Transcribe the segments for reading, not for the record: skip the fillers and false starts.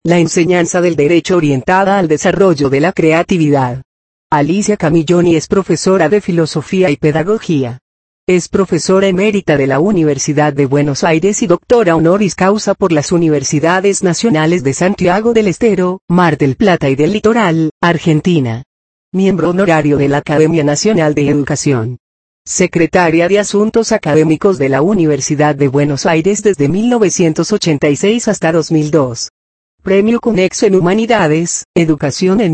La enseñanza del derecho orientada al desarrollo de la creatividad. Alicia Camilloni es profesora de Filosofía y Pedagogía. Es profesora emérita de la Universidad de Buenos Aires y doctora honoris causa por las Universidades Nacionales de Santiago del Estero, Mar del Plata y del Litoral, Argentina. Miembro honorario de la Academia Nacional de Educación. Secretaria de Asuntos Académicos de la Universidad de Buenos Aires desde 1986 hasta 2002. Premio Conexo en Humanidades, Educación en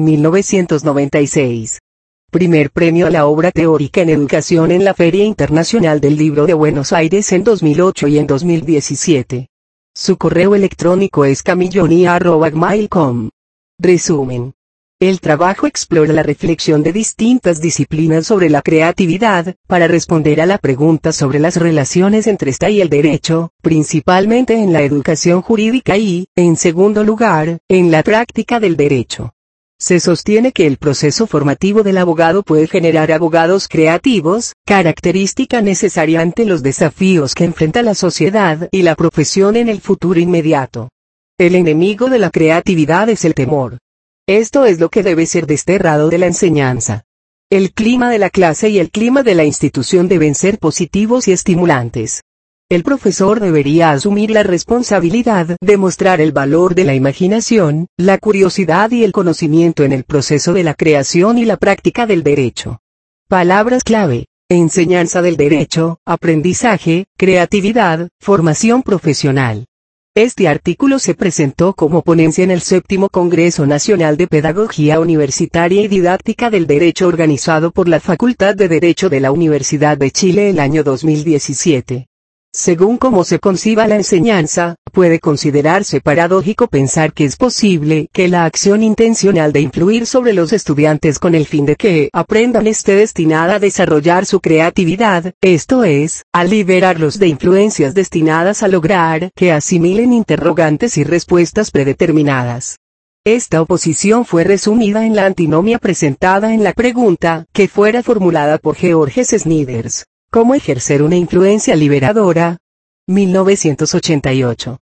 1996. Primer premio a la obra teórica en educación en la Feria Internacional del Libro de Buenos Aires en 2008 y en 2017. Su correo electrónico es camilloni@gmail.com. Resumen. El trabajo explora la reflexión de distintas disciplinas sobre la creatividad, para responder a la pregunta sobre las relaciones entre esta y el derecho, principalmente en la educación jurídica y, en segundo lugar, en la práctica del derecho. Se sostiene que el proceso formativo del abogado puede generar abogados creativos, característica necesaria ante los desafíos que enfrenta la sociedad y la profesión en el futuro inmediato. El enemigo de la creatividad es el temor. Esto es lo que debe ser desterrado de la enseñanza. El clima de la clase y el clima de la institución deben ser positivos y estimulantes. El profesor debería asumir la responsabilidad de mostrar el valor de la imaginación, la curiosidad y el conocimiento en el proceso de la creación y la práctica del derecho. Palabras clave: enseñanza del derecho, aprendizaje, creatividad, formación profesional. Este artículo se presentó como ponencia en el 7º Congreso Nacional de Pedagogía Universitaria y Didáctica del Derecho organizado por la Facultad de Derecho de la Universidad de Chile el año 2017. Según cómo se conciba la enseñanza, puede considerarse paradójico pensar que es posible que la acción intencional de influir sobre los estudiantes con el fin de que aprendan esté destinada a desarrollar su creatividad, esto es, a liberarlos de influencias destinadas a lograr que asimilen interrogantes y respuestas predeterminadas. Esta oposición fue resumida en la antinomia presentada en la pregunta, que fuera formulada por Georges Snyders. ¿Cómo ejercer una influencia liberadora? 1988.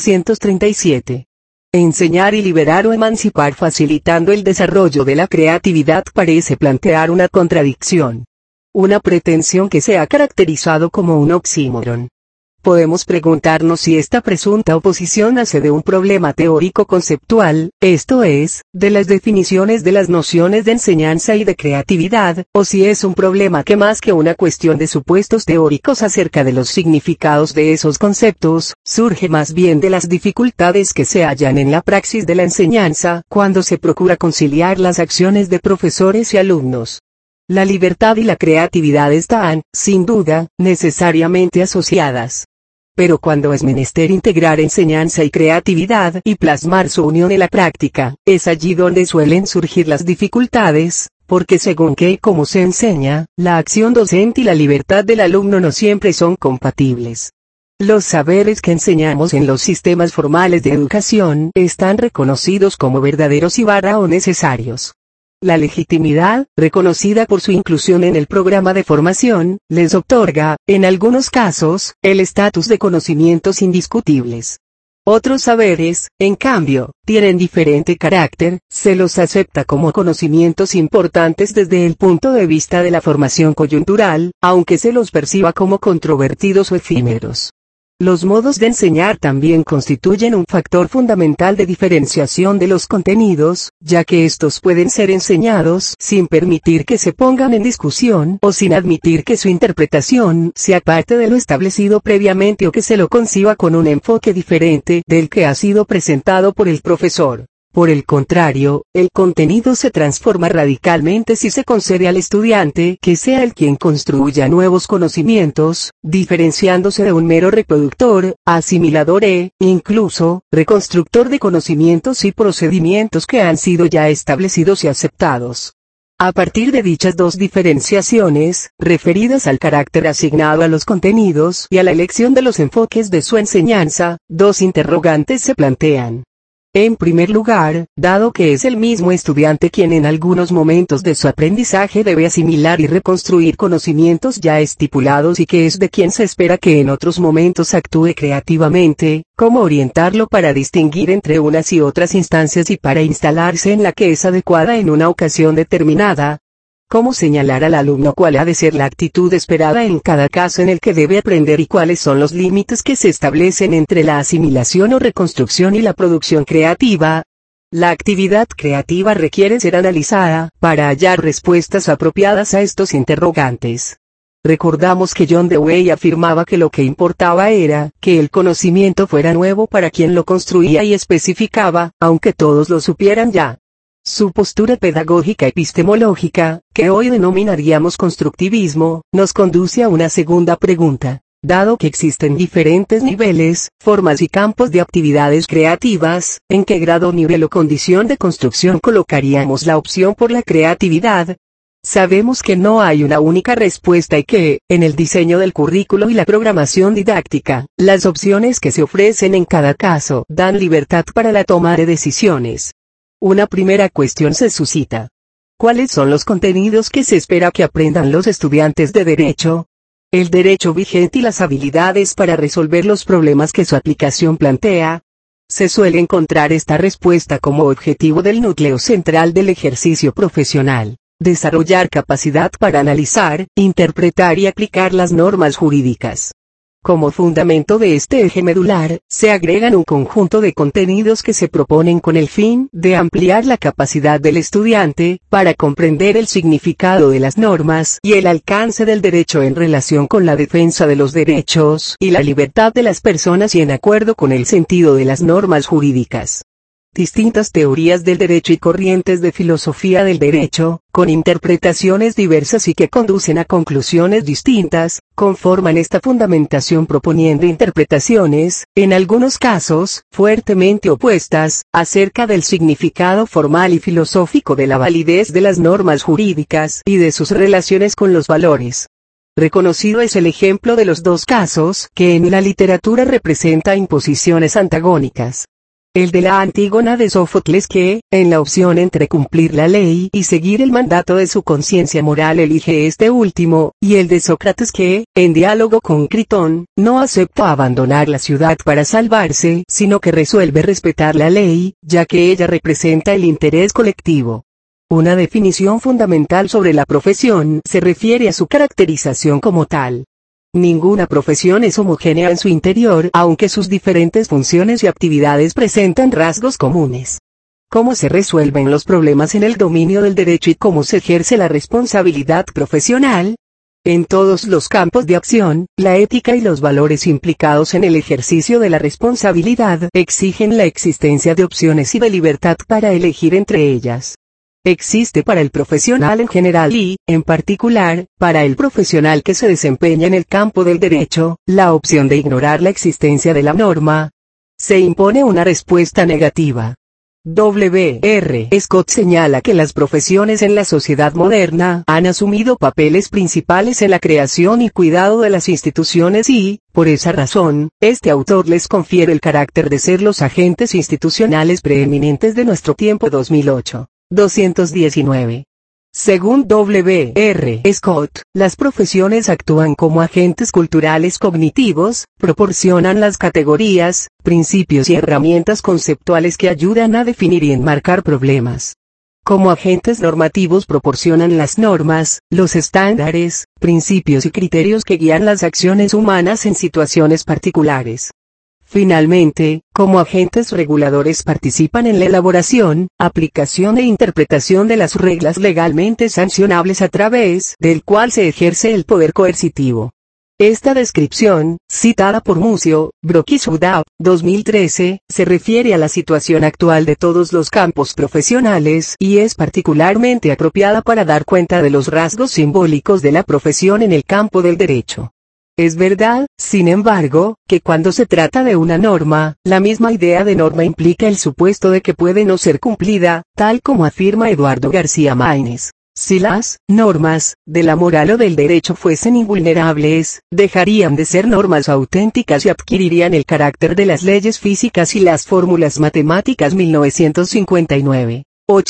237. Enseñar y liberar o emancipar facilitando el desarrollo de la creatividad parece plantear una contradicción. Una pretensión que se ha caracterizado como un oxímoron. Podemos preguntarnos si esta presunta oposición nace de un problema teórico conceptual, esto es, de las definiciones de las nociones de enseñanza y de creatividad, o si es un problema que más que una cuestión de supuestos teóricos acerca de los significados de esos conceptos, surge más bien de las dificultades que se hallan en la praxis de la enseñanza, cuando se procura conciliar las acciones de profesores y alumnos. La libertad y la creatividad están, sin duda, necesariamente asociadas. Pero cuando es menester integrar enseñanza y creatividad y plasmar su unión en la práctica, es allí donde suelen surgir las dificultades, porque según qué y cómo se enseña, la acción docente y la libertad del alumno no siempre son compatibles. Los saberes que enseñamos en los sistemas formales de educación están reconocidos como verdaderos o necesarios. La legitimidad, reconocida por su inclusión en el programa de formación, les otorga, en algunos casos, el estatus de conocimientos indiscutibles. Otros saberes, en cambio, tienen diferente carácter, se los acepta como conocimientos importantes desde el punto de vista de la formación coyuntural, aunque se los perciba como controvertidos o efímeros. Los modos de enseñar también constituyen un factor fundamental de diferenciación de los contenidos, ya que estos pueden ser enseñados sin permitir que se pongan en discusión o sin admitir que su interpretación sea parte de lo establecido previamente o que se lo conciba con un enfoque diferente del que ha sido presentado por el profesor. Por el contrario, el contenido se transforma radicalmente si se concede al estudiante que sea el quien construya nuevos conocimientos, diferenciándose de un mero reproductor, asimilador e, incluso, reconstructor de conocimientos y procedimientos que han sido ya establecidos y aceptados. A partir de dichas dos diferenciaciones, referidas al carácter asignado a los contenidos y a la elección de los enfoques de su enseñanza, dos interrogantes se plantean. En primer lugar, dado que es el mismo estudiante quien en algunos momentos de su aprendizaje debe asimilar y reconstruir conocimientos ya estipulados y que es de quien se espera que en otros momentos actúe creativamente, ¿cómo orientarlo para distinguir entre unas y otras instancias y para instalarse en la que es adecuada en una ocasión determinada? ¿Cómo señalar al alumno cuál ha de ser la actitud esperada en cada caso en el que debe aprender y cuáles son los límites que se establecen entre la asimilación o reconstrucción y la producción creativa? La actividad creativa requiere ser analizada para hallar respuestas apropiadas a estos interrogantes. Recordamos que John Dewey afirmaba que lo que importaba era que el conocimiento fuera nuevo para quien lo construía y especificaba, aunque todos lo supieran ya. Su postura pedagógica epistemológica, que hoy denominaríamos constructivismo, nos conduce a una segunda pregunta. Dado que existen diferentes niveles, formas y campos de actividades creativas, ¿en qué grado, nivel o condición de construcción colocaríamos la opción por la creatividad? Sabemos que no hay una única respuesta y que, en el diseño del currículo y la programación didáctica, las opciones que se ofrecen en cada caso dan libertad para la toma de decisiones. Una primera cuestión se suscita. ¿Cuáles son los contenidos que se espera que aprendan los estudiantes de Derecho? El derecho vigente y las habilidades para resolver los problemas que su aplicación plantea. Se suele encontrar esta respuesta como objetivo del núcleo central del ejercicio profesional. Desarrollar capacidad para analizar, interpretar y aplicar las normas jurídicas. Como fundamento de este eje medular, se agregan un conjunto de contenidos que se proponen con el fin de ampliar la capacidad del estudiante, para comprender el significado de las normas y el alcance del derecho en relación con la defensa de los derechos y la libertad de las personas y en acuerdo con el sentido de las normas jurídicas. Distintas teorías del derecho y corrientes de filosofía del derecho, con interpretaciones diversas y que conducen a conclusiones distintas, conforman esta fundamentación proponiendo interpretaciones, en algunos casos, fuertemente opuestas, acerca del significado formal y filosófico de la validez de las normas jurídicas y de sus relaciones con los valores. Reconocido es el ejemplo de los dos casos que en la literatura representa imposiciones antagónicas. El de la Antígona de Sófocles que, en la opción entre cumplir la ley y seguir el mandato de su conciencia moral elige este último, y el de Sócrates que, en diálogo con Critón, no acepta abandonar la ciudad para salvarse, sino que resuelve respetar la ley, ya que ella representa el interés colectivo. Una definición fundamental sobre la profesión se refiere a su caracterización como tal. Ninguna profesión es homogénea en su interior, aunque sus diferentes funciones y actividades presentan rasgos comunes. ¿Cómo se resuelven los problemas en el dominio del derecho y cómo se ejerce la responsabilidad profesional? En todos los campos de acción, la ética y los valores implicados en el ejercicio de la responsabilidad exigen la existencia de opciones y de libertad para elegir entre ellas. Existe para el profesional en general y, en particular, para el profesional que se desempeña en el campo del derecho, la opción de ignorar la existencia de la norma. Se impone una respuesta negativa. W.R. Scott señala que las profesiones en la sociedad moderna han asumido papeles principales en la creación y cuidado de las instituciones y, por esa razón, este autor les confiere el carácter de ser los agentes institucionales preeminentes de nuestro tiempo. 2008. 219. Según W.R. Scott, las profesiones actúan como agentes culturales cognitivos, proporcionan las categorías, principios y herramientas conceptuales que ayudan a definir y enmarcar problemas. Como agentes normativos proporcionan las normas, los estándares, principios y criterios que guían las acciones humanas en situaciones particulares. Finalmente, como agentes reguladores participan en la elaboración, aplicación e interpretación de las reglas legalmente sancionables a través del cual se ejerce el poder coercitivo. Esta descripción, citada por Mucio, Brock y Sudab, 2013, se refiere a la situación actual de todos los campos profesionales y es particularmente apropiada para dar cuenta de los rasgos simbólicos de la profesión en el campo del derecho. Es verdad, sin embargo, que cuando se trata de una norma, la misma idea de norma implica el supuesto de que puede no ser cumplida, tal como afirma Eduardo García Maínez. Si las normas de la moral o del derecho fuesen invulnerables, dejarían de ser normas auténticas y adquirirían el carácter de las leyes físicas y las fórmulas matemáticas 1959,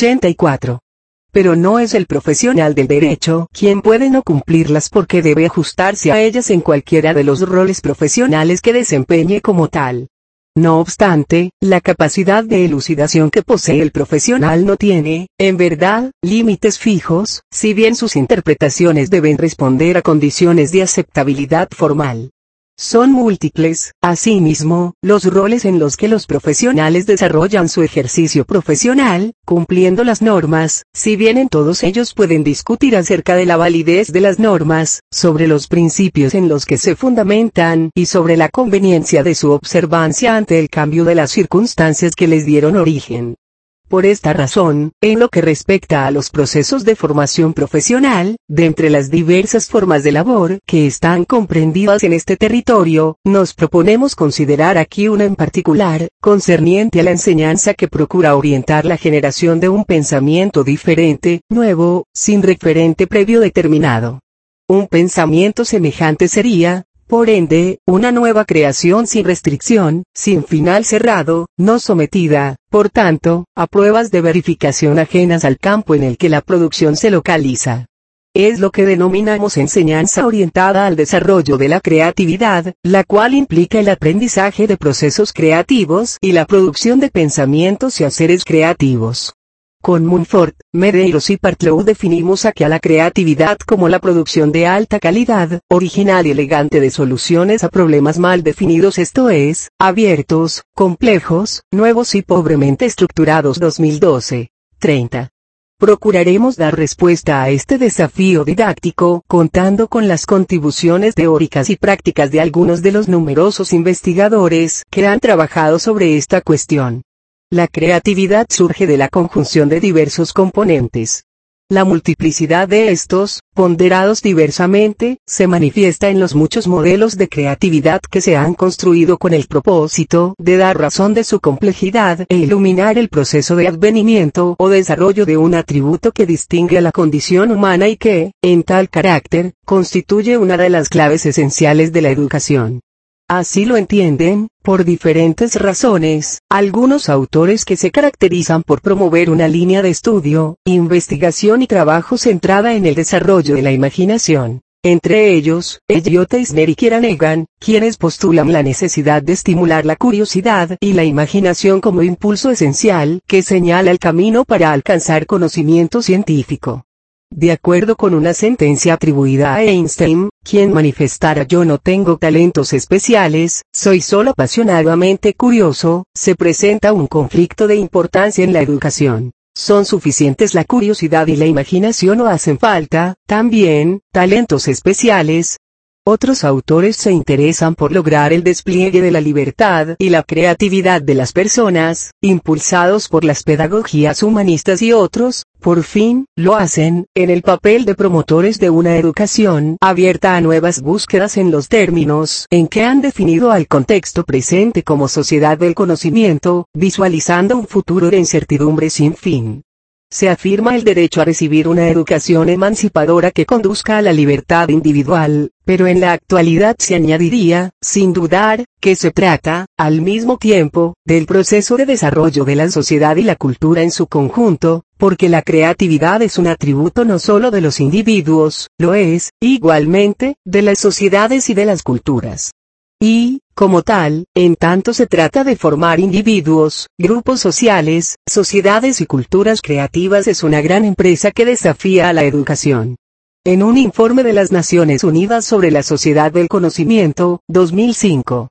84. Pero no es el profesional del derecho quien puede no cumplirlas porque debe ajustarse a ellas en cualquiera de los roles profesionales que desempeñe como tal. No obstante, la capacidad de elucidación que posee el profesional no tiene, en verdad, límites fijos, si bien sus interpretaciones deben responder a condiciones de aceptabilidad formal. Son múltiples, asimismo, los roles en los que los profesionales desarrollan su ejercicio profesional, cumpliendo las normas, si bien en todos ellos pueden discutir acerca de la validez de las normas, sobre los principios en los que se fundamentan y sobre la conveniencia de su observancia ante el cambio de las circunstancias que les dieron origen. Por esta razón, en lo que respecta a los procesos de formación profesional, de entre las diversas formas de labor que están comprendidas en este territorio, nos proponemos considerar aquí una en particular, concerniente a la enseñanza que procura orientar la generación de un pensamiento diferente, nuevo, sin referente previo determinado. Un pensamiento semejante sería, por ende, una nueva creación sin restricción, sin final cerrado, no sometida, por tanto, a pruebas de verificación ajenas al campo en el que la producción se localiza. Es lo que denominamos enseñanza orientada al desarrollo de la creatividad, la cual implica el aprendizaje de procesos creativos y la producción de pensamientos y haceres creativos. Con Mumford, Medeiros y Partlow definimos aquí a la creatividad como la producción de alta calidad, original y elegante de soluciones a problemas mal definidos, esto es, abiertos, complejos, nuevos y pobremente estructurados. 2012. 30. Procuraremos dar respuesta a este desafío didáctico, contando con las contribuciones teóricas y prácticas de algunos de los numerosos investigadores que han trabajado sobre esta cuestión. La creatividad surge de la conjunción de diversos componentes. La multiplicidad de estos, ponderados diversamente, se manifiesta en los muchos modelos de creatividad que se han construido con el propósito de dar razón de su complejidad e iluminar el proceso de advenimiento o desarrollo de un atributo que distingue a la condición humana y que, en tal carácter, constituye una de las claves esenciales de la educación. Así lo entienden, por diferentes razones, algunos autores que se caracterizan por promover una línea de estudio, investigación y trabajo centrada en el desarrollo de la imaginación. Entre ellos, Elliot Eisner y Kieran Egan, quienes postulan la necesidad de estimular la curiosidad y la imaginación como impulso esencial que señala el camino para alcanzar conocimiento científico. De acuerdo con una sentencia atribuida a Einstein, quien manifestara "yo no tengo talentos especiales, soy solo apasionadamente curioso", se presenta un conflicto de importancia en la educación. ¿Son suficientes la curiosidad y la imaginación o hacen falta, también, talentos especiales? Otros autores se interesan por lograr el despliegue de la libertad y la creatividad de las personas, impulsados por las pedagogías humanistas, y otros, por fin, lo hacen, en el papel de promotores de una educación abierta a nuevas búsquedas en los términos en que han definido al contexto presente como sociedad del conocimiento, visualizando un futuro de incertidumbre sin fin. Se afirma el derecho a recibir una educación emancipadora que conduzca a la libertad individual, pero en la actualidad se añadiría, sin dudar, que se trata, al mismo tiempo, del proceso de desarrollo de la sociedad y la cultura en su conjunto, porque la creatividad es un atributo no solo de los individuos, lo es, igualmente, de las sociedades y de las culturas. Y, como tal, en tanto se trata de formar individuos, grupos sociales, sociedades y culturas creativas, es una gran empresa que desafía a la educación. En un informe de las Naciones Unidas sobre la Sociedad del Conocimiento, 2005,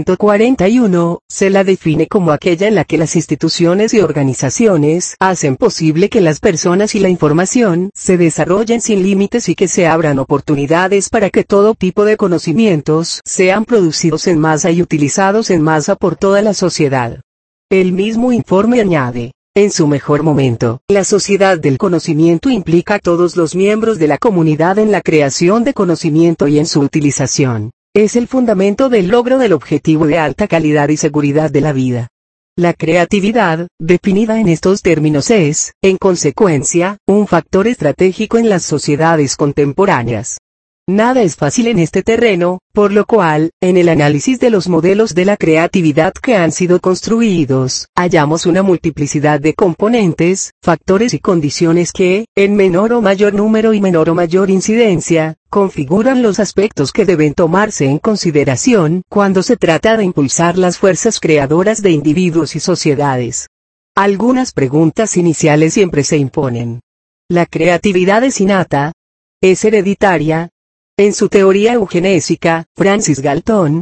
141, se la define como aquella en la que las instituciones y organizaciones hacen posible que las personas y la información se desarrollen sin límites y que se abran oportunidades para que todo tipo de conocimientos sean producidos en masa y utilizados en masa por toda la sociedad. El mismo informe añade: en su mejor momento, la sociedad del conocimiento implica a todos los miembros de la comunidad en la creación de conocimiento y en su utilización. Es el fundamento del logro del objetivo de alta calidad y seguridad de la vida. La creatividad, definida en estos términos es, en consecuencia, un factor estratégico en las sociedades contemporáneas. Nada es fácil en este terreno, por lo cual, en el análisis de los modelos de la creatividad que han sido construidos, hallamos una multiplicidad de componentes, factores y condiciones que, en menor o mayor número y menor o mayor incidencia, configuran los aspectos que deben tomarse en consideración cuando se trata de impulsar las fuerzas creadoras de individuos y sociedades. Algunas preguntas iniciales siempre se imponen. ¿La creatividad es innata? ¿Es hereditaria? En su teoría eugenésica, Francis Galton,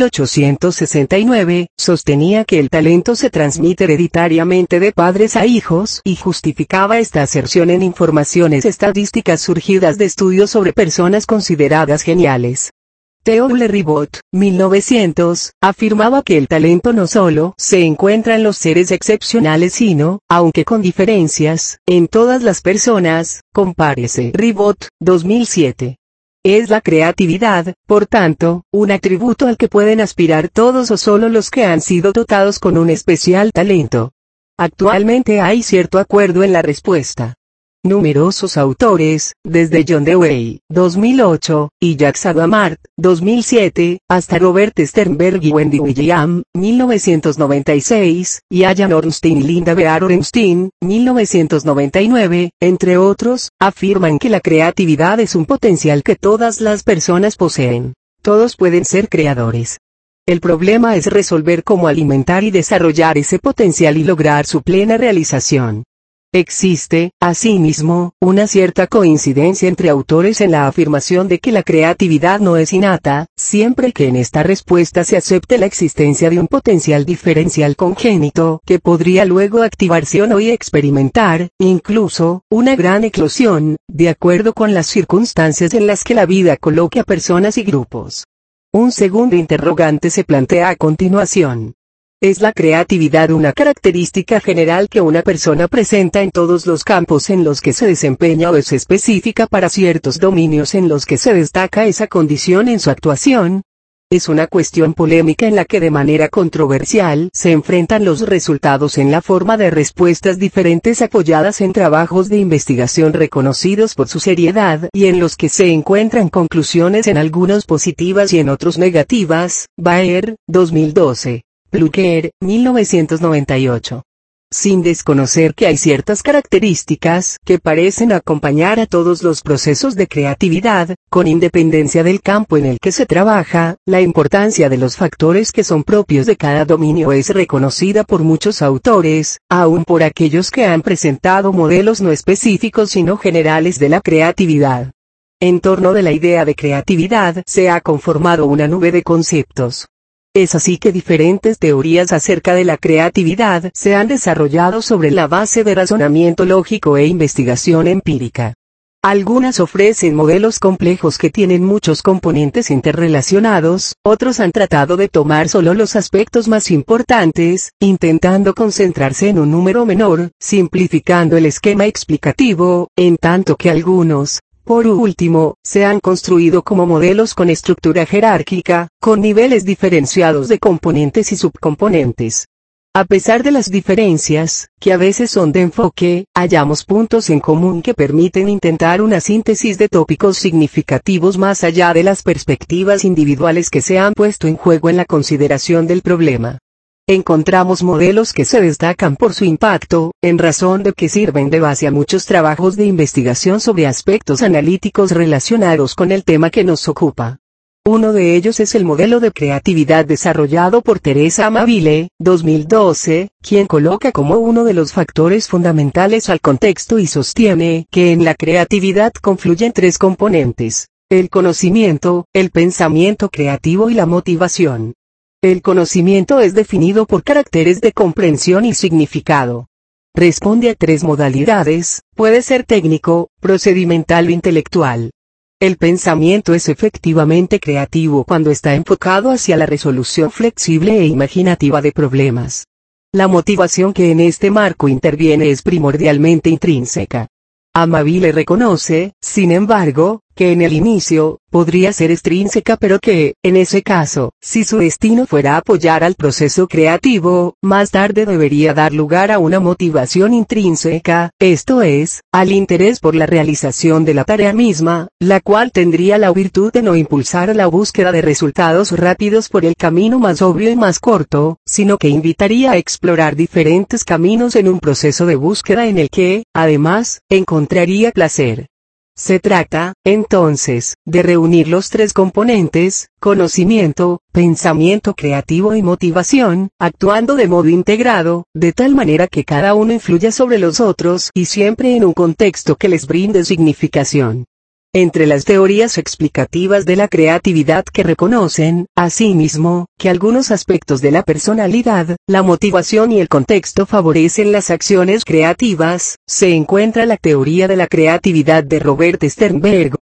1869, sostenía que el talento se transmite hereditariamente de padres a hijos y justificaba esta aserción en informaciones estadísticas surgidas de estudios sobre personas consideradas geniales. Theodule Ribot, 1900, afirmaba que el talento no solo se encuentra en los seres excepcionales sino, aunque con diferencias, en todas las personas, compárese Ribot, 2007. Es la creatividad, por tanto, un atributo al que pueden aspirar todos o solo los que han sido dotados con un especial talento. Actualmente hay cierto acuerdo en la respuesta. Numerosos autores, desde John Dewey, 2008, y Jacques Hadamard, 2007, hasta Robert Sternberg y Wendy William, 1996, y Alan Ornstein y Linda Bear Orenstein, 1999, entre otros, afirman que la creatividad es un potencial que todas las personas poseen. Todos pueden ser creadores. El problema es resolver cómo alimentar y desarrollar ese potencial y lograr su plena realización. Existe, asimismo, una cierta coincidencia entre autores en la afirmación de que la creatividad no es innata, siempre que en esta respuesta se acepte la existencia de un potencial diferencial congénito que podría luego activarse o no y experimentar, incluso, una gran eclosión, de acuerdo con las circunstancias en las que la vida coloque a personas y grupos. Un segundo interrogante se plantea a continuación. ¿Es la creatividad una característica general que una persona presenta en todos los campos en los que se desempeña o es específica para ciertos dominios en los que se destaca esa condición en su actuación? Es una cuestión polémica en la que de manera controversial se enfrentan los resultados en la forma de respuestas diferentes apoyadas en trabajos de investigación reconocidos por su seriedad y en los que se encuentran conclusiones en algunos positivas y en otros negativas. Baer, 2012. Pluquer, 1998. Sin desconocer que hay ciertas características que parecen acompañar a todos los procesos de creatividad, con independencia del campo en el que se trabaja, la importancia de los factores que son propios de cada dominio es reconocida por muchos autores, aun por aquellos que han presentado modelos no específicos sino generales de la creatividad. En torno de la idea de creatividad se ha conformado una nube de conceptos. Es así que diferentes teorías acerca de la creatividad se han desarrollado sobre la base de razonamiento lógico e investigación empírica. Algunas ofrecen modelos complejos que tienen muchos componentes interrelacionados, otros han tratado de tomar solo los aspectos más importantes, intentando concentrarse en un número menor, simplificando el esquema explicativo, en tanto que algunos, por último, se han construido como modelos con estructura jerárquica, con niveles diferenciados de componentes y subcomponentes. A pesar de las diferencias, que a veces son de enfoque, hallamos puntos en común que permiten intentar una síntesis de tópicos significativos más allá de las perspectivas individuales que se han puesto en juego en la consideración del problema. Encontramos modelos que se destacan por su impacto, en razón de que sirven de base a muchos trabajos de investigación sobre aspectos analíticos relacionados con el tema que nos ocupa. Uno de ellos es el modelo de creatividad desarrollado por Teresa Amabile, 2012, quien coloca como uno de los factores fundamentales al contexto y sostiene que en la creatividad confluyen tres componentes: el conocimiento, el pensamiento creativo y la motivación. El conocimiento es definido por caracteres de comprensión y significado. Responde a tres modalidades, puede ser técnico, procedimental o intelectual. El pensamiento es efectivamente creativo cuando está enfocado hacia la resolución flexible e imaginativa de problemas. La motivación que en este marco interviene es primordialmente intrínseca. Amabile reconoce, sin embargo, que en el inicio, podría ser extrínseca pero que, en ese caso, si su destino fuera apoyar al proceso creativo, más tarde debería dar lugar a una motivación intrínseca, esto es, al interés por la realización de la tarea misma, la cual tendría la virtud de no impulsar a la búsqueda de resultados rápidos por el camino más obvio y más corto, sino que invitaría a explorar diferentes caminos en un proceso de búsqueda en el que, además, encontraría placer. Se trata, entonces, de reunir los tres componentes, conocimiento, pensamiento creativo y motivación, actuando de modo integrado, de tal manera que cada uno influya sobre los otros y siempre en un contexto que les brinde significación. Entre las teorías explicativas de la creatividad que reconocen, asimismo, que algunos aspectos de la personalidad, la motivación y el contexto favorecen las acciones creativas, se encuentra la teoría de la creatividad de Robert Sternberg,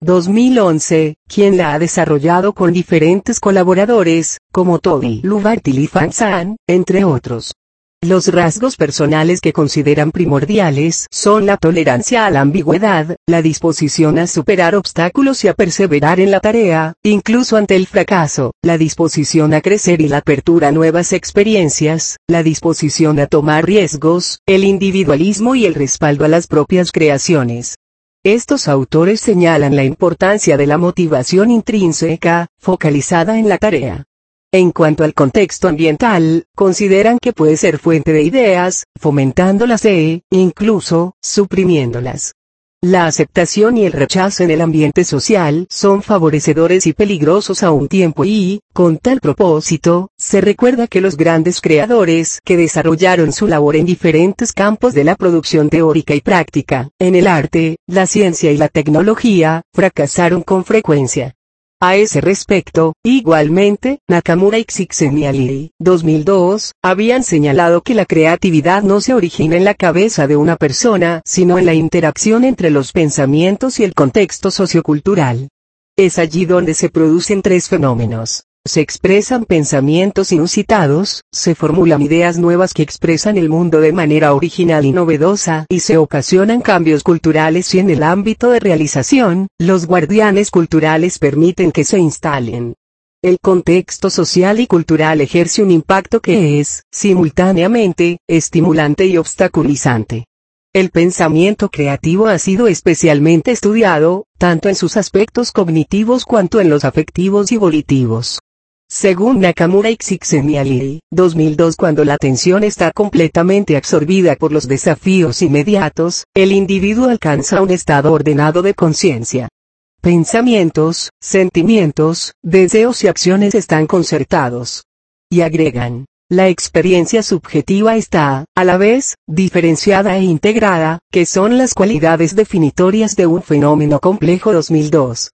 2011, quien la ha desarrollado con diferentes colaboradores, como Toby Lubarty y Fan Zan, entre otros. Los rasgos personales que consideran primordiales son la tolerancia a la ambigüedad, la disposición a superar obstáculos y a perseverar en la tarea, incluso ante el fracaso, la disposición a crecer y la apertura a nuevas experiencias, la disposición a tomar riesgos, el individualismo y el respaldo a las propias creaciones. Estos autores señalan la importancia de la motivación intrínseca, focalizada en la tarea. En cuanto al contexto ambiental, consideran que puede ser fuente de ideas, fomentándolas e, incluso, suprimiéndolas. La aceptación y el rechazo en el ambiente social son favorecedores y peligrosos a un tiempo y, con tal propósito, se recuerda que los grandes creadores que desarrollaron su labor en diferentes campos de la producción teórica y práctica, en el arte, la ciencia y la tecnología, fracasaron con frecuencia. A ese respecto, igualmente, Nakamura y Csikszentmihalyi, 2002, habían señalado que la creatividad no se origina en la cabeza de una persona, sino en la interacción entre los pensamientos y el contexto sociocultural. Es allí donde se producen tres fenómenos. Se expresan pensamientos inusitados, se formulan ideas nuevas que expresan el mundo de manera original y novedosa, y se ocasionan cambios culturales y en el ámbito de realización, los guardianes culturales permiten que se instalen. El contexto social y cultural ejerce un impacto que es, simultáneamente, estimulante y obstaculizante. El pensamiento creativo ha sido especialmente estudiado, tanto en sus aspectos cognitivos cuanto en los afectivos y volitivos. Según Nakamura y Csikszentmihalyi, 2002, cuando la atención está completamente absorbida por los desafíos inmediatos, el individuo alcanza un estado ordenado de conciencia. Pensamientos, sentimientos, deseos y acciones están concertados. Y agregan, la experiencia subjetiva está, a la vez, diferenciada e integrada, que son las cualidades definitorias de un fenómeno complejo. 2002,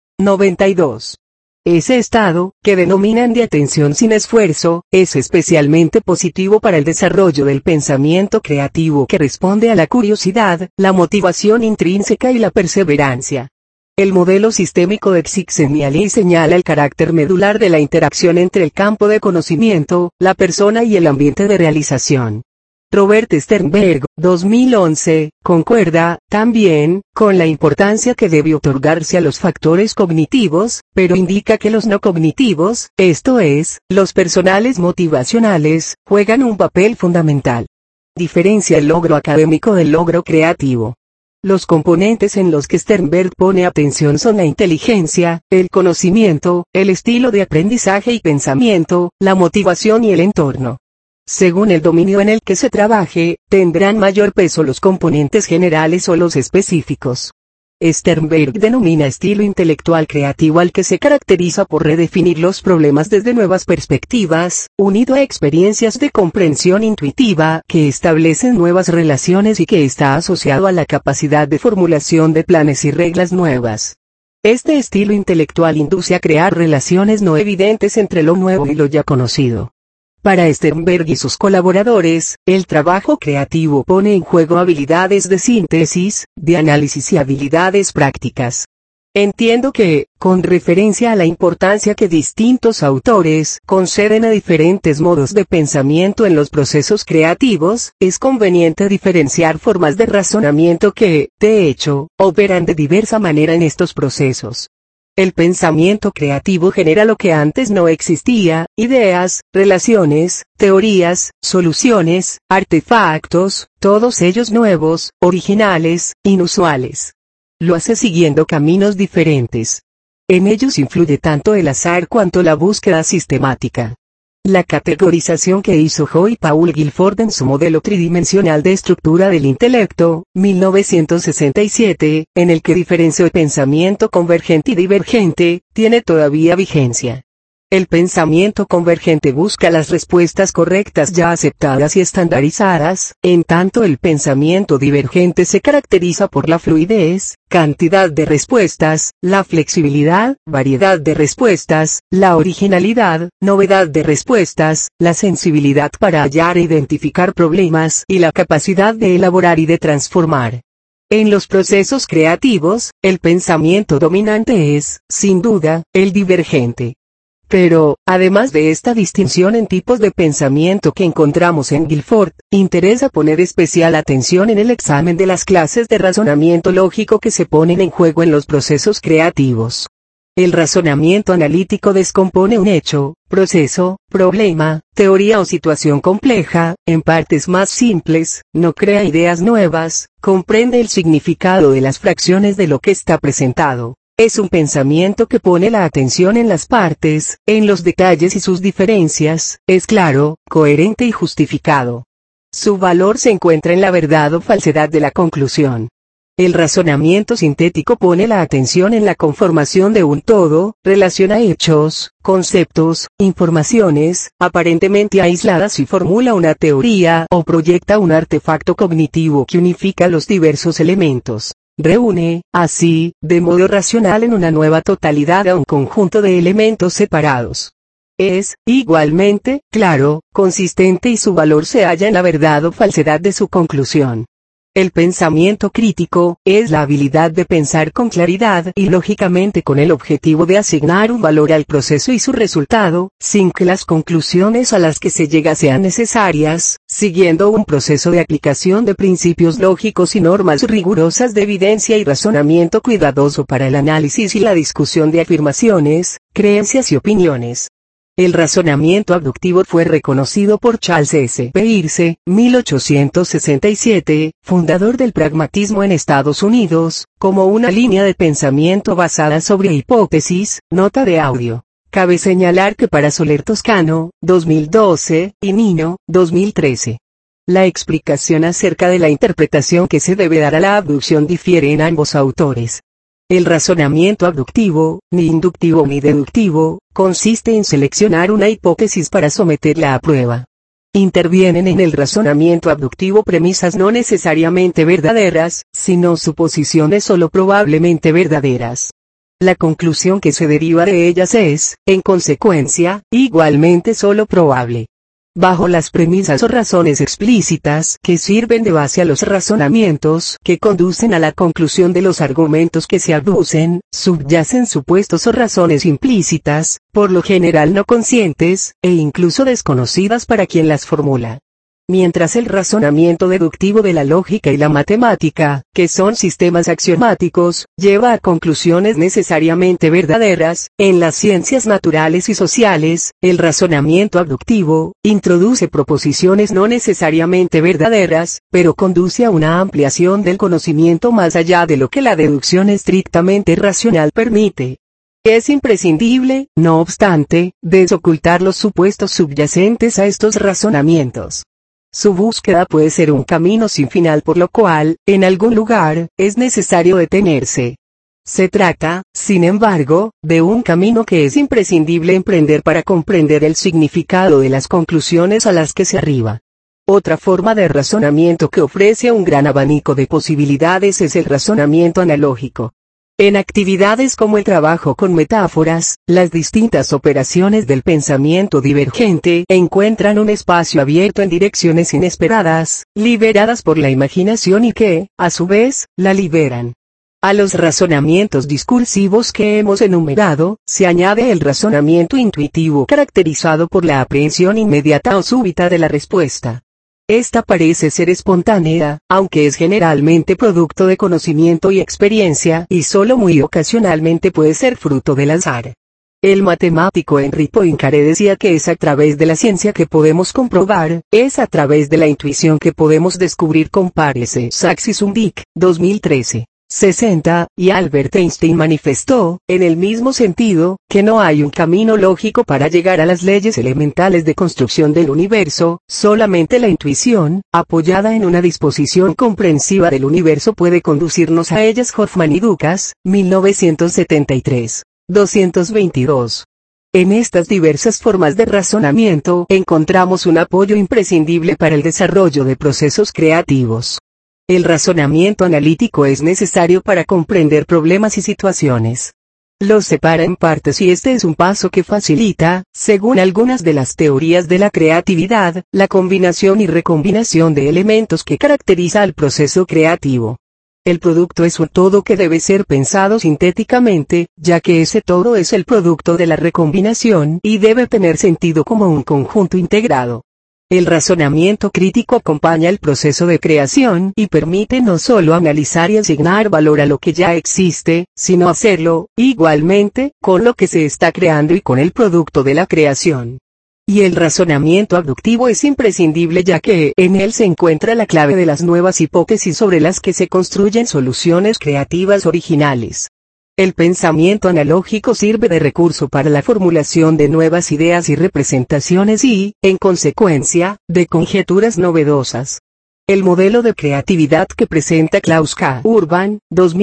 92. Ese estado, que denominan de atención sin esfuerzo, es especialmente positivo para el desarrollo del pensamiento creativo que responde a la curiosidad, la motivación intrínseca y la perseverancia. El modelo sistémico de Csikszentmihalyi señala el carácter medular de la interacción entre el campo de conocimiento, la persona y el ambiente de realización. Robert Sternberg, 2011, concuerda, también, con la importancia que debe otorgarse a los factores cognitivos, pero indica que los no cognitivos, esto es, los personales motivacionales, juegan un papel fundamental. Diferencia el logro académico del logro creativo. Los componentes en los que Sternberg pone atención son la inteligencia, el conocimiento, el estilo de aprendizaje y pensamiento, la motivación y el entorno. Según el dominio en el que se trabaje, tendrán mayor peso los componentes generales o los específicos. Sternberg denomina estilo intelectual creativo al que se caracteriza por redefinir los problemas desde nuevas perspectivas, unido a experiencias de comprensión intuitiva que establecen nuevas relaciones y que está asociado a la capacidad de formulación de planes y reglas nuevas. Este estilo intelectual induce a crear relaciones no evidentes entre lo nuevo y lo ya conocido. Para Sternberg y sus colaboradores, el trabajo creativo pone en juego habilidades de síntesis, de análisis y habilidades prácticas. Entiendo que, con referencia a la importancia que distintos autores conceden a diferentes modos de pensamiento en los procesos creativos, es conveniente diferenciar formas de razonamiento que, de hecho, operan de diversa manera en estos procesos. El pensamiento creativo genera lo que antes no existía: ideas, relaciones, teorías, soluciones, artefactos, todos ellos nuevos, originales, inusuales. Lo hace siguiendo caminos diferentes. En ellos influye tanto el azar cuanto la búsqueda sistemática. La categorización que hizo Joy Paul Guilford en su modelo tridimensional de estructura del intelecto, 1967, en el que diferenció el pensamiento convergente y divergente, tiene todavía vigencia. El pensamiento convergente busca las respuestas correctas ya aceptadas y estandarizadas, en tanto el pensamiento divergente se caracteriza por la fluidez, cantidad de respuestas, la flexibilidad, variedad de respuestas, la originalidad, novedad de respuestas, la sensibilidad para hallar e identificar problemas y la capacidad de elaborar y de transformar. En los procesos creativos, el pensamiento dominante es, sin duda, el divergente. Pero, además de esta distinción en tipos de pensamiento que encontramos en Guilford, interesa poner especial atención en el examen de las clases de razonamiento lógico que se ponen en juego en los procesos creativos. El razonamiento analítico descompone un hecho, proceso, problema, teoría o situación compleja, en partes más simples, no crea ideas nuevas, comprende el significado de las fracciones de lo que está presentado. Es un pensamiento que pone la atención en las partes, en los detalles y sus diferencias, es claro, coherente y justificado. Su valor se encuentra en la verdad o falsedad de la conclusión. El razonamiento sintético pone la atención en la conformación de un todo, relaciona hechos, conceptos, informaciones, aparentemente aisladas y formula una teoría o proyecta un artefacto cognitivo que unifica los diversos elementos. Reúne, así, de modo racional en una nueva totalidad a un conjunto de elementos separados. Es, igualmente, claro, consistente y su valor se halla en la verdad o falsedad de su conclusión. El pensamiento crítico, es la habilidad de pensar con claridad y lógicamente con el objetivo de asignar un valor al proceso y su resultado, sin que las conclusiones a las que se llega sean necesarias, siguiendo un proceso de aplicación de principios lógicos y normas rigurosas de evidencia y razonamiento cuidadoso para el análisis y la discusión de afirmaciones, creencias y opiniones. El razonamiento abductivo fue reconocido por Charles S. Peirce, 1867, fundador del pragmatismo en Estados Unidos, como una línea de pensamiento basada sobre hipótesis. Nota de audio. Cabe señalar que para Soler Toscano, 2012, y Nino, 2013. La explicación acerca de la interpretación que se debe dar a la abducción difiere en ambos autores. El razonamiento abductivo, ni inductivo ni deductivo, consiste en seleccionar una hipótesis para someterla a prueba. Intervienen en el razonamiento abductivo premisas no necesariamente verdaderas, sino suposiciones solo probablemente verdaderas. La conclusión que se deriva de ellas es, en consecuencia, igualmente solo probable. Bajo las premisas o razones explícitas que sirven de base a los razonamientos que conducen a la conclusión de los argumentos que se aducen, subyacen supuestos o razones implícitas, por lo general no conscientes, e incluso desconocidas para quien las formula. Mientras el razonamiento deductivo de la lógica y la matemática, que son sistemas axiomáticos, lleva a conclusiones necesariamente verdaderas, en las ciencias naturales y sociales, el razonamiento abductivo, introduce proposiciones no necesariamente verdaderas, pero conduce a una ampliación del conocimiento más allá de lo que la deducción estrictamente racional permite. Es imprescindible, no obstante, desocultar los supuestos subyacentes a estos razonamientos. Su búsqueda puede ser un camino sin final por lo cual, en algún lugar, es necesario detenerse. Se trata, sin embargo, de un camino que es imprescindible emprender para comprender el significado de las conclusiones a las que se arriba. Otra forma de razonamiento que ofrece un gran abanico de posibilidades es el razonamiento analógico. En actividades como el trabajo con metáforas, las distintas operaciones del pensamiento divergente encuentran un espacio abierto en direcciones inesperadas, liberadas por la imaginación y que, a su vez, la liberan. A los razonamientos discursivos que hemos enumerado, se añade el razonamiento intuitivo caracterizado por la aprehensión inmediata o súbita de la respuesta. Esta parece ser espontánea, aunque es generalmente producto de conocimiento y experiencia, y solo muy ocasionalmente puede ser fruto del azar. El matemático Henri Poincaré decía que es a través de la ciencia que podemos comprobar, es a través de la intuición que podemos descubrir. Compárese Sachs y Zumbick, 2013. 60, y Albert Einstein manifestó, en el mismo sentido, que no hay un camino lógico para llegar a las leyes elementales de construcción del universo, solamente la intuición, apoyada en una disposición comprensiva del universo puede conducirnos a ellas. Hoffman y Dukas, 1973. 222. En estas diversas formas de razonamiento encontramos un apoyo imprescindible para el desarrollo de procesos creativos. El razonamiento analítico es necesario para comprender problemas y situaciones. Los separa en partes y este es un paso que facilita, según algunas de las teorías de la creatividad, la combinación y recombinación de elementos que caracteriza al proceso creativo. El producto es un todo que debe ser pensado sintéticamente, ya que ese todo es el producto de la recombinación y debe tener sentido como un conjunto integrado. El razonamiento crítico acompaña el proceso de creación y permite no solo analizar y asignar valor a lo que ya existe, sino hacerlo, igualmente, con lo que se está creando y con el producto de la creación. Y el razonamiento abductivo es imprescindible ya que en él se encuentra la clave de las nuevas hipótesis sobre las que se construyen soluciones creativas originales. El pensamiento analógico sirve de recurso para la formulación de nuevas ideas y representaciones y, en consecuencia, de conjeturas novedosas. El modelo de creatividad que presenta Klaus K. Urban,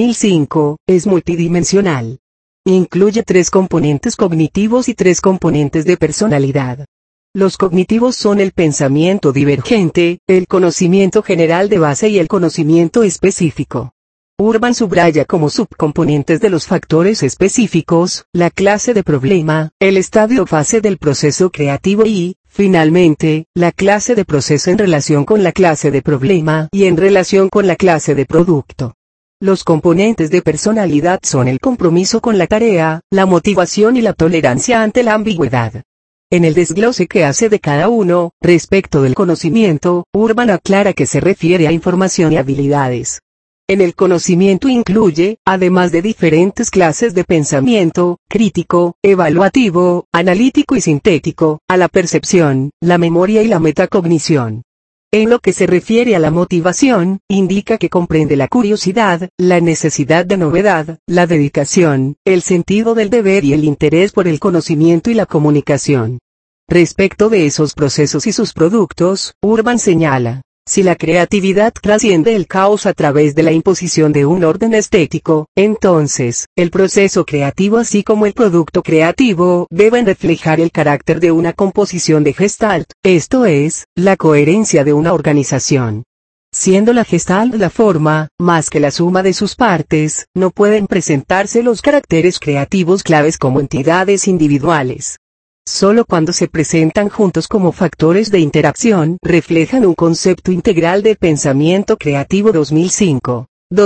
2005, es multidimensional. Incluye 3 componentes cognitivos y 3 componentes de personalidad. Los cognitivos son el pensamiento divergente, el conocimiento general de base y el conocimiento específico. Urban subraya como subcomponentes de los factores específicos, la clase de problema, el estadio o fase del proceso creativo y, finalmente, la clase de proceso en relación con la clase de problema y en relación con la clase de producto. Los componentes de personalidad son el compromiso con la tarea, la motivación y la tolerancia ante la ambigüedad. En el desglose que hace de cada uno, respecto del conocimiento, Urban aclara que se refiere a información y habilidades. En el conocimiento incluye, además de diferentes clases de pensamiento, crítico, evaluativo, analítico y sintético, a la percepción, la memoria y la metacognición. En lo que se refiere a la motivación, indica que comprende la curiosidad, la necesidad de novedad, la dedicación, el sentido del deber y el interés por el conocimiento y la comunicación. Respecto de esos procesos y sus productos, Urban señala, si la creatividad trasciende el caos a través de la imposición de un orden estético, entonces, el proceso creativo así como el producto creativo deben reflejar el carácter de una composición de Gestalt, esto es, la coherencia de una organización. Siendo la Gestalt la forma, más que la suma de sus partes, no pueden presentarse los caracteres creativos claves como entidades individuales. Solo cuando se presentan juntos como factores de interacción reflejan un concepto integral de pensamiento creativo. 2005.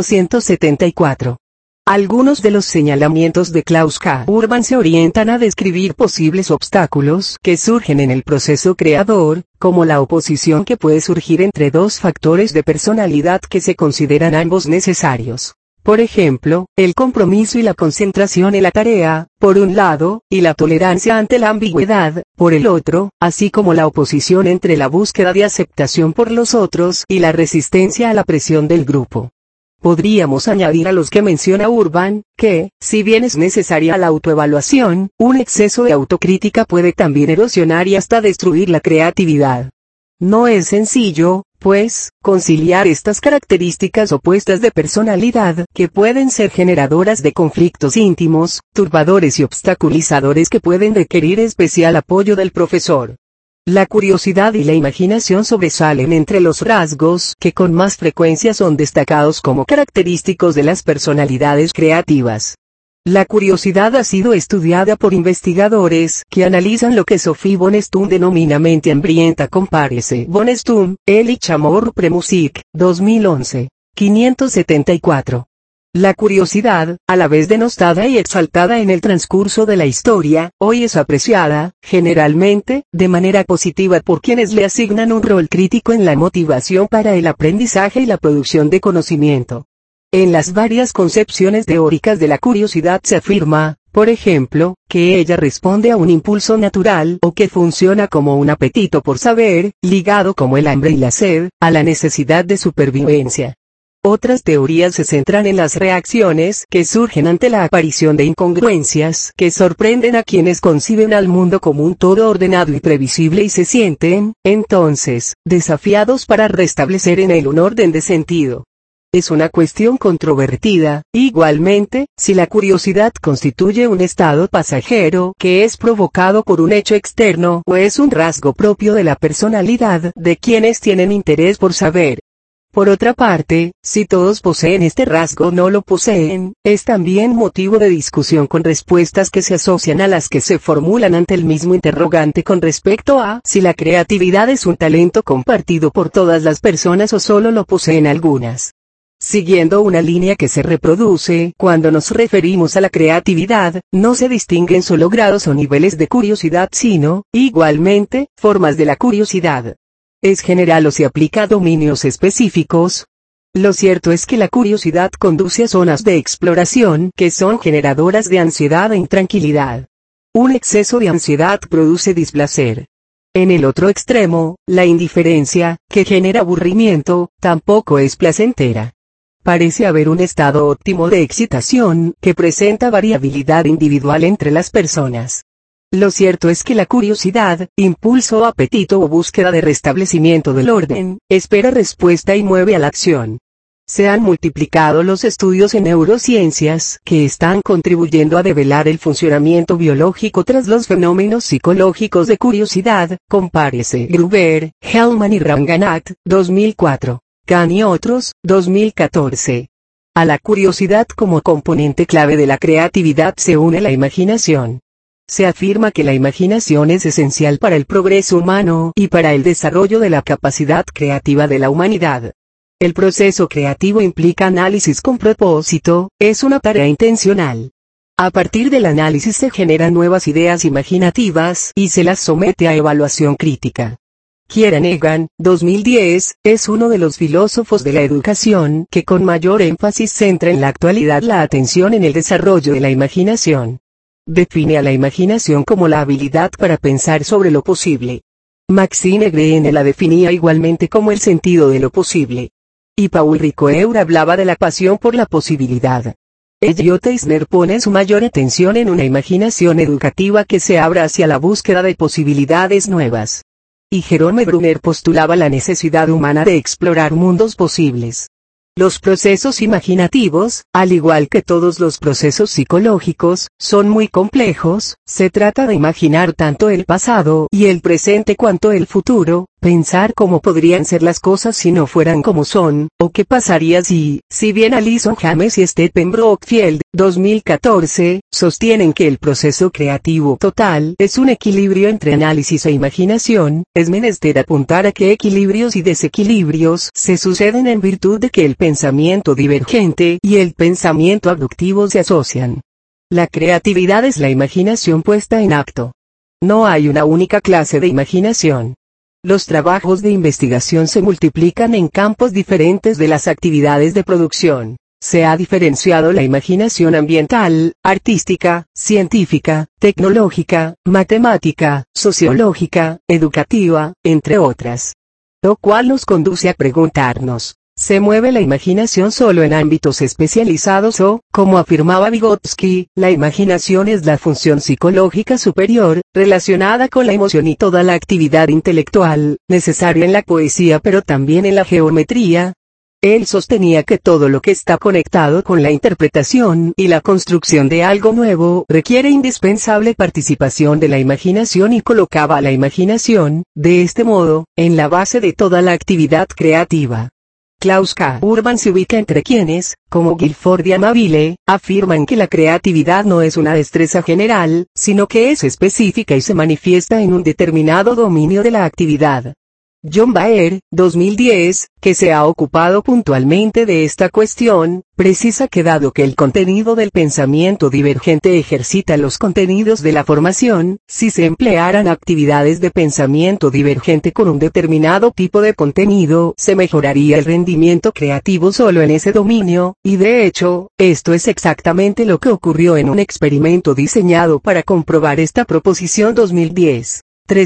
274. Algunos de los señalamientos de Klaus K. Urban se orientan a describir posibles obstáculos que surgen en el proceso creador, como la oposición que puede surgir entre 2 factores de personalidad que se consideran ambos necesarios. Por ejemplo, el compromiso y la concentración en la tarea, por un lado, y la tolerancia ante la ambigüedad, por el otro, así como la oposición entre la búsqueda de aceptación por los otros y la resistencia a la presión del grupo. Podríamos añadir a los que menciona Urban, que, si bien es necesaria la autoevaluación, un exceso de autocrítica puede también erosionar y hasta destruir la creatividad. No es sencillo, pues, conciliar estas características opuestas de personalidad, que pueden ser generadoras de conflictos íntimos, turbadores y obstaculizadores que pueden requerir especial apoyo del profesor. La curiosidad y la imaginación sobresalen entre los rasgos que con más frecuencia son destacados como característicos de las personalidades creativas. La curiosidad ha sido estudiada por investigadores que analizan lo que Sophie von Stumm denomina mente hambrienta. Compárese von Stumm, Ehrlich Amour Premusik, 2011. 574. La curiosidad, a la vez denostada y exaltada en el transcurso de la historia, hoy es apreciada, generalmente, de manera positiva por quienes le asignan un rol crítico en la motivación para el aprendizaje y la producción de conocimiento. En las varias concepciones teóricas de la curiosidad se afirma, por ejemplo, que ella responde a un impulso natural o que funciona como un apetito por saber, ligado como el hambre y la sed, a la necesidad de supervivencia. Otras teorías se centran en las reacciones que surgen ante la aparición de incongruencias que sorprenden a quienes conciben al mundo como un todo ordenado y previsible y se sienten, entonces, desafiados para restablecer en él un orden de sentido. Es una cuestión controvertida, igualmente, si la curiosidad constituye un estado pasajero que es provocado por un hecho externo o es un rasgo propio de la personalidad de quienes tienen interés por saber. Por otra parte, si todos poseen este rasgo o no lo poseen, es también motivo de discusión con respuestas que se asocian a las que se formulan ante el mismo interrogante con respecto a si la creatividad es un talento compartido por todas las personas o solo lo poseen algunas. Siguiendo una línea que se reproduce cuando nos referimos a la creatividad, no se distinguen solo grados o niveles de curiosidad sino, igualmente, formas de la curiosidad. ¿Es general o se aplica a dominios específicos? Lo cierto es que la curiosidad conduce a zonas de exploración que son generadoras de ansiedad e intranquilidad. Un exceso de ansiedad produce displacer. En el otro extremo, la indiferencia, que genera aburrimiento, tampoco es placentera. Parece haber un estado óptimo de excitación, que presenta variabilidad individual entre las personas. Lo cierto es que la curiosidad, impulso o apetito o búsqueda de restablecimiento del orden, espera respuesta y mueve a la acción. Se han multiplicado los estudios en neurociencias que están contribuyendo a develar el funcionamiento biológico tras los fenómenos psicológicos de curiosidad, compárese Gruber, Hellman y Ranganathan, 2004, Kahn y otros, 2014. A la curiosidad como componente clave de la creatividad se une la imaginación. Se afirma que la imaginación es esencial para el progreso humano y para el desarrollo de la capacidad creativa de la humanidad. El proceso creativo implica análisis con propósito, es una tarea intencional. A partir del análisis se generan nuevas ideas imaginativas y se las somete a evaluación crítica. Kieran Egan, 2010, es uno de los filósofos de la educación que con mayor énfasis centra en la actualidad la atención en el desarrollo de la imaginación. Define a la imaginación como la habilidad para pensar sobre lo posible. Maxime Greene la definía igualmente como el sentido de lo posible. Y Paul Ricoeur hablaba de la pasión por la posibilidad. Elliot Eisner pone su mayor atención en una imaginación educativa que se abra hacia la búsqueda de posibilidades nuevas. Y Jerome Brunner postulaba la necesidad humana de explorar mundos posibles. Los procesos imaginativos, al igual que todos los procesos psicológicos, son muy complejos. Se trata de imaginar tanto el pasado y el presente cuanto el futuro, pensar cómo podrían ser las cosas si no fueran como son, o qué pasaría si bien Alison James y Stephen Brockfield, 2014, sostienen que el proceso creativo total es un equilibrio entre análisis e imaginación, es menester apuntar a qué equilibrios y desequilibrios se suceden en virtud de que el pensamiento divergente y el pensamiento abductivo se asocian. La creatividad es la imaginación puesta en acto. No hay una única clase de imaginación. Los trabajos de investigación se multiplican en campos diferentes de las actividades de producción. Se ha diferenciado la imaginación ambiental, artística, científica, tecnológica, matemática, sociológica, educativa, entre otras. Lo cual nos conduce a preguntarnos, ¿se mueve la imaginación solo en ámbitos especializados o, como afirmaba Vygotsky, la imaginación es la función psicológica superior, relacionada con la emoción y toda la actividad intelectual, necesaria en la poesía pero también en la geometría? Él sostenía que todo lo que está conectado con la interpretación y la construcción de algo nuevo requiere indispensable participación de la imaginación y colocaba a la imaginación, de este modo, en la base de toda la actividad creativa. Klaus K. Urban se ubica entre quienes, como Guilford y Amabile, afirman que la creatividad no es una destreza general, sino que es específica y se manifiesta en un determinado dominio de la actividad. John Baer, 2010, que se ha ocupado puntualmente de esta cuestión, precisa que dado que el contenido del pensamiento divergente ejercita los contenidos de la formación, si se emplearan actividades de pensamiento divergente con un determinado tipo de contenido, se mejoraría el rendimiento creativo solo en ese dominio, y de hecho, esto es exactamente lo que ocurrió en un experimento diseñado para comprobar esta proposición 2010.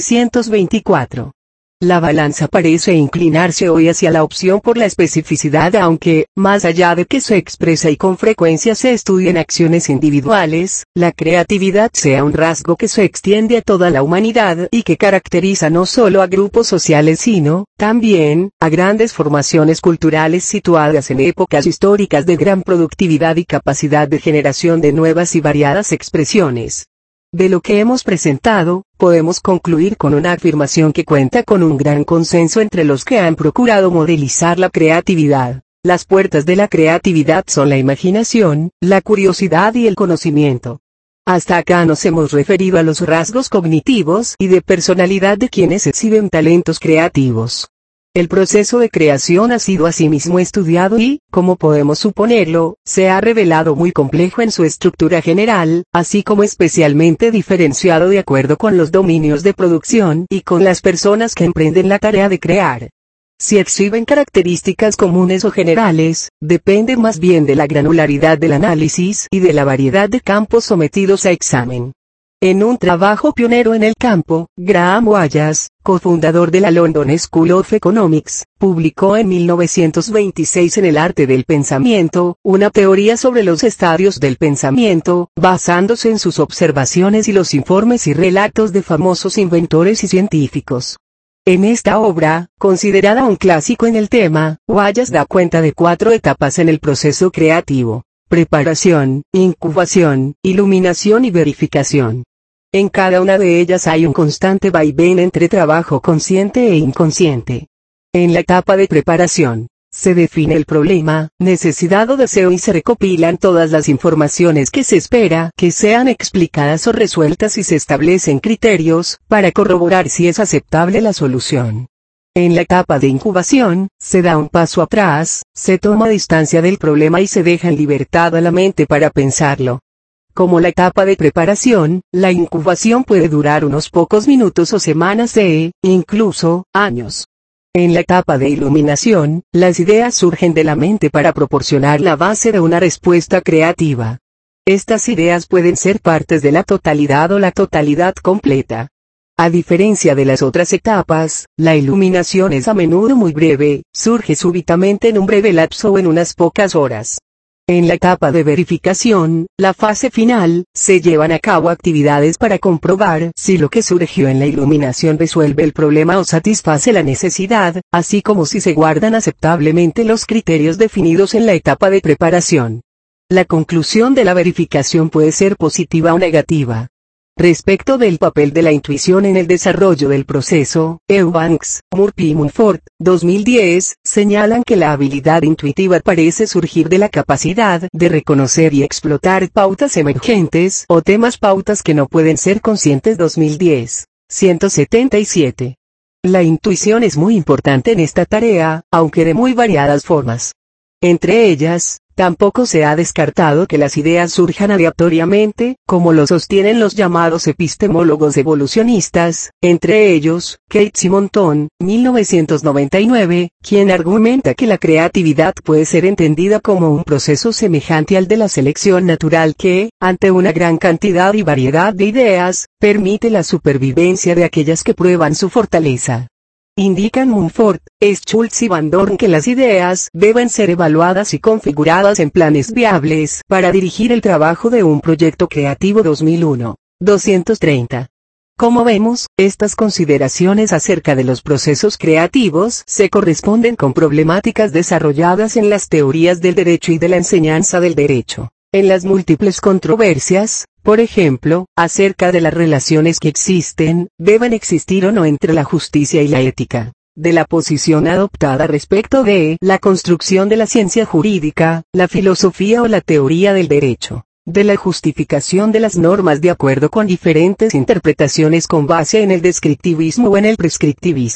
324. La balanza parece inclinarse hoy hacia la opción por la especificidad, aunque, más allá de que se expresa y con frecuencia se estudia en acciones individuales, la creatividad sea un rasgo que se extiende a toda la humanidad y que caracteriza no solo a grupos sociales sino, también, a grandes formaciones culturales situadas en épocas históricas de gran productividad y capacidad de generación de nuevas y variadas expresiones. De lo que hemos presentado, podemos concluir con una afirmación que cuenta con un gran consenso entre los que han procurado modelizar la creatividad. Las puertas de la creatividad son la imaginación, la curiosidad y el conocimiento. Hasta acá nos hemos referido a los rasgos cognitivos y de personalidad de quienes exhiben talentos creativos. El proceso de creación ha sido asimismo estudiado y, como podemos suponerlo, se ha revelado muy complejo en su estructura general, así como especialmente diferenciado de acuerdo con los dominios de producción y con las personas que emprenden la tarea de crear. Si exhiben características comunes o generales, depende más bien de la granularidad del análisis y de la variedad de campos sometidos a examen. En un trabajo pionero en el campo, Graham Wallas, cofundador de la London School of Economics, publicó en 1926 en El arte del pensamiento, una teoría sobre los estadios del pensamiento, basándose en sus observaciones y los informes y relatos de famosos inventores y científicos. En esta obra, considerada un clásico en el tema, Wallas da cuenta de 4 etapas en el proceso creativo: preparación, incubación, iluminación y verificación. En cada una de ellas hay un constante vaivén entre trabajo consciente e inconsciente. En la etapa de preparación, se define el problema, necesidad o deseo y se recopilan todas las informaciones que se espera que sean explicadas o resueltas y se establecen criterios para corroborar si es aceptable la solución. En la etapa de incubación, se da un paso atrás, se toma distancia del problema y se deja en libertad a la mente para pensarlo. Como la etapa de preparación, la incubación puede durar unos pocos minutos o semanas incluso, años. En la etapa de iluminación, las ideas surgen de la mente para proporcionar la base de una respuesta creativa. Estas ideas pueden ser partes de la totalidad o la totalidad completa. A diferencia de las otras etapas, la iluminación es a menudo muy breve, surge súbitamente en un breve lapso o en unas pocas horas. En la etapa de verificación, la fase final, se llevan a cabo actividades para comprobar si lo que surgió en la iluminación resuelve el problema o satisface la necesidad, así como si se guardan aceptablemente los criterios definidos en la etapa de preparación. La conclusión de la verificación puede ser positiva o negativa. Respecto del papel de la intuición en el desarrollo del proceso, Eubanks, Murphy y Mumford, 2010, señalan que la habilidad intuitiva parece surgir de la capacidad de reconocer y explotar pautas emergentes o temas pautas que no pueden ser conscientes. 2010, 177. La intuición es muy importante en esta tarea, aunque de muy variadas formas. Entre ellas, tampoco se ha descartado que las ideas surjan aleatoriamente, como lo sostienen los llamados epistemólogos evolucionistas, entre ellos, Kate Simonton, 1999, quien argumenta que la creatividad puede ser entendida como un proceso semejante al de la selección natural que, ante una gran cantidad y variedad de ideas, permite la supervivencia de aquellas que prueban su fortaleza. Indican Mumford, Schultz y Van Dorn que las ideas deben ser evaluadas y configuradas en planes viables para dirigir el trabajo de un proyecto creativo. 2001, 230. Como vemos, estas consideraciones acerca de los procesos creativos se corresponden con problemáticas desarrolladas en las teorías del derecho y de la enseñanza del derecho. En las múltiples controversias, por ejemplo, acerca de las relaciones que deben existir o no entre la justicia y la ética, de la posición adoptada respecto de la construcción de la ciencia jurídica, la filosofía o la teoría del derecho, de la justificación de las normas de acuerdo con diferentes interpretaciones con base en el descriptivismo o en el prescriptivismo,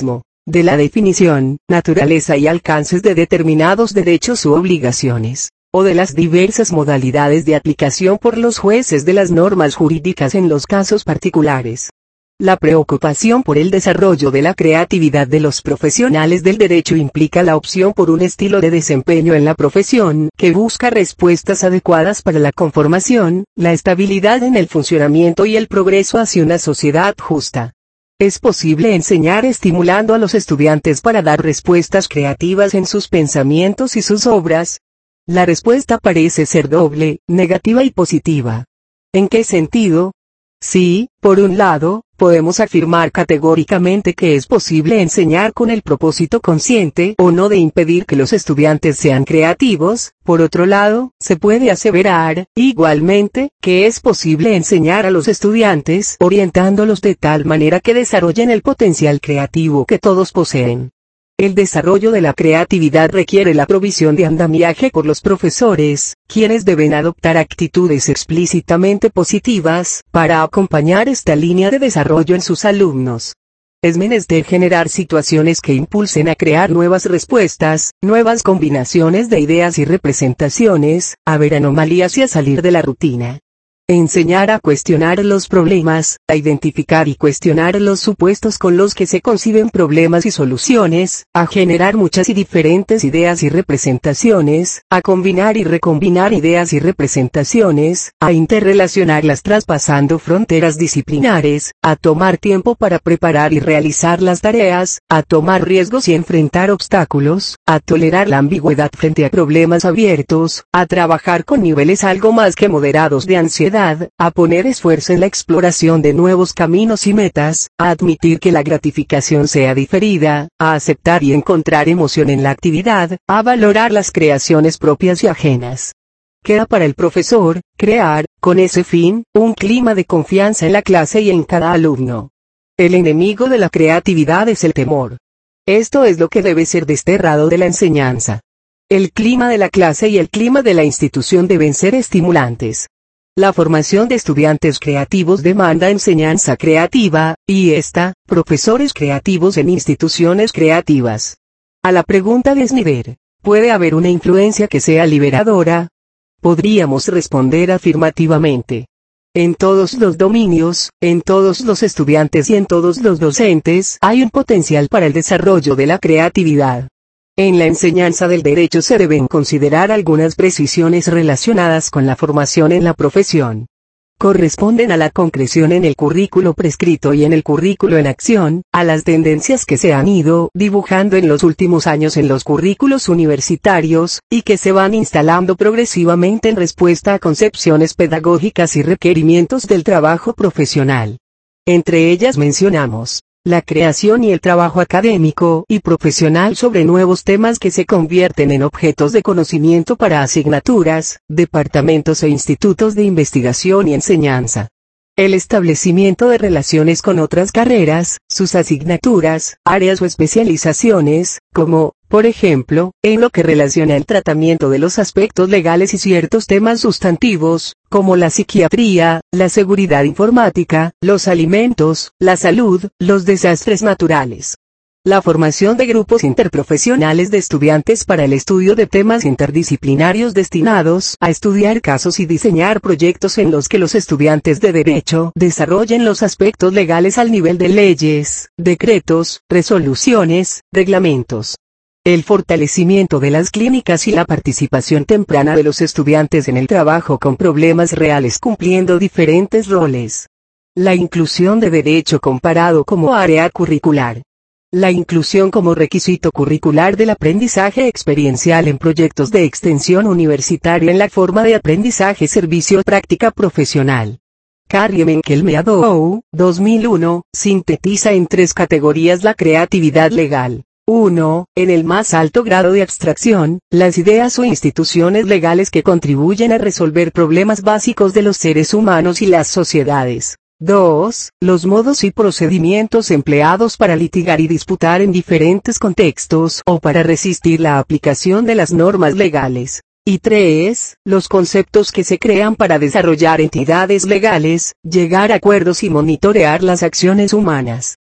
de la definición, naturaleza y alcances de determinados derechos u obligaciones, o de las diversas modalidades de aplicación por los jueces de las normas jurídicas en los casos particulares. La preocupación por el desarrollo de la creatividad de los profesionales del derecho implica la opción por un estilo de desempeño en la profesión que busca respuestas adecuadas para la conformación, la estabilidad en el funcionamiento y el progreso hacia una sociedad justa. ¿Es posible enseñar estimulando a los estudiantes para dar respuestas creativas en sus pensamientos y sus obras? La respuesta parece ser doble, negativa y positiva. ¿En qué sentido? Sí, por un lado, podemos afirmar categóricamente que es posible enseñar con el propósito consciente o no de impedir que los estudiantes sean creativos. Por otro lado, se puede aseverar, igualmente, que es posible enseñar a los estudiantes orientándolos de tal manera que desarrollen el potencial creativo que todos poseen. El desarrollo de la creatividad requiere la provisión de andamiaje por los profesores, quienes deben adoptar actitudes explícitamente positivas para acompañar esta línea de desarrollo en sus alumnos. Es menester generar situaciones que impulsen a crear nuevas respuestas, nuevas combinaciones de ideas y representaciones, a ver anomalías y a salir de la rutina. Enseñar a cuestionar los problemas, a identificar y cuestionar los supuestos con los que se conciben problemas y soluciones, a generar muchas y diferentes ideas y representaciones, a combinar y recombinar ideas y representaciones, a interrelacionarlas traspasando fronteras disciplinares, a tomar tiempo para preparar y realizar las tareas, a tomar riesgos y enfrentar obstáculos, a tolerar la ambigüedad frente a problemas abiertos, a trabajar con niveles algo más que moderados de ansiedad, a poner esfuerzo en la exploración de nuevos caminos y metas, a admitir que la gratificación sea diferida, a aceptar y encontrar emoción en la actividad, a valorar las creaciones propias y ajenas. Queda para el profesor, crear, con ese fin, un clima de confianza en la clase y en cada alumno. El enemigo de la creatividad es el temor. Esto es lo que debe ser desterrado de la enseñanza. El clima de la clase y el clima de la institución deben ser estimulantes. La formación de estudiantes creativos demanda enseñanza creativa, y profesores creativos en instituciones creativas. A la pregunta de Snider, ¿puede haber una influencia que sea liberadora? Podríamos responder afirmativamente. En todos los dominios, en todos los estudiantes y en todos los docentes hay un potencial para el desarrollo de la creatividad. En la enseñanza del derecho se deben considerar algunas precisiones relacionadas con la formación en la profesión. Corresponden a la concreción en el currículo prescrito y en el currículo en acción, a las tendencias que se han ido dibujando en los últimos años en los currículos universitarios, y que se van instalando progresivamente en respuesta a concepciones pedagógicas y requerimientos del trabajo profesional. Entre ellas mencionamos la creación y el trabajo académico y profesional sobre nuevos temas que se convierten en objetos de conocimiento para asignaturas, departamentos e institutos de investigación y enseñanza. El establecimiento de relaciones con otras carreras, sus asignaturas, áreas o especializaciones, como, por ejemplo, en lo que relaciona el tratamiento de los aspectos legales y ciertos temas sustantivos, como la psiquiatría, la seguridad informática, los alimentos, la salud, los desastres naturales. La formación de grupos interprofesionales de estudiantes para el estudio de temas interdisciplinarios destinados a estudiar casos y diseñar proyectos en los que los estudiantes de derecho desarrollen los aspectos legales al nivel de leyes, decretos, resoluciones, reglamentos. El fortalecimiento de las clínicas y la participación temprana de los estudiantes en el trabajo con problemas reales cumpliendo diferentes roles. La inclusión de derecho comparado como área curricular. La inclusión como requisito curricular del aprendizaje experiencial en proyectos de extensión universitaria en la forma de aprendizaje servicio práctica profesional. Carrie Menkel-Meadow, 2001, sintetiza en 3 categorías la creatividad legal. 1. En el más alto grado de abstracción, las ideas o instituciones legales que contribuyen a resolver problemas básicos de los seres humanos y las sociedades. 2. Los modos y procedimientos empleados para litigar y disputar en diferentes contextos o para resistir la aplicación de las normas legales. Y 3. Los conceptos que se crean para desarrollar entidades legales, llegar a acuerdos y monitorear las acciones humanas.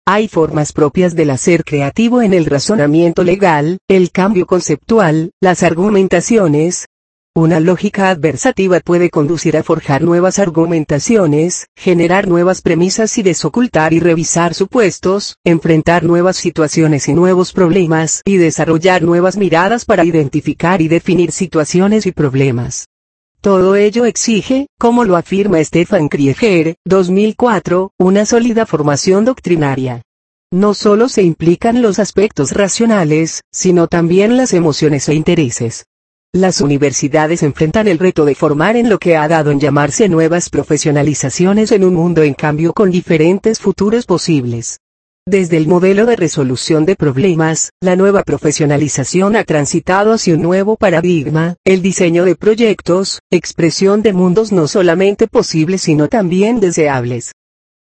Hay formas propias del hacer creativo en el razonamiento legal, el cambio conceptual, las argumentaciones. Una lógica adversativa puede conducir a forjar nuevas argumentaciones, generar nuevas premisas y desocultar y revisar supuestos, enfrentar nuevas situaciones y nuevos problemas y desarrollar nuevas miradas para identificar y definir situaciones y problemas. Todo ello exige, como lo afirma Stefan Krieger, 2004, una sólida formación doctrinaria. No solo se implican los aspectos racionales, sino también las emociones e intereses. Las universidades enfrentan el reto de formar en lo que ha dado en llamarse nuevas profesionalizaciones en un mundo en cambio con diferentes futuros posibles. Desde el modelo de resolución de problemas, la nueva profesionalización ha transitado hacia un nuevo paradigma, el diseño de proyectos, expresión de mundos no solamente posibles sino también deseables.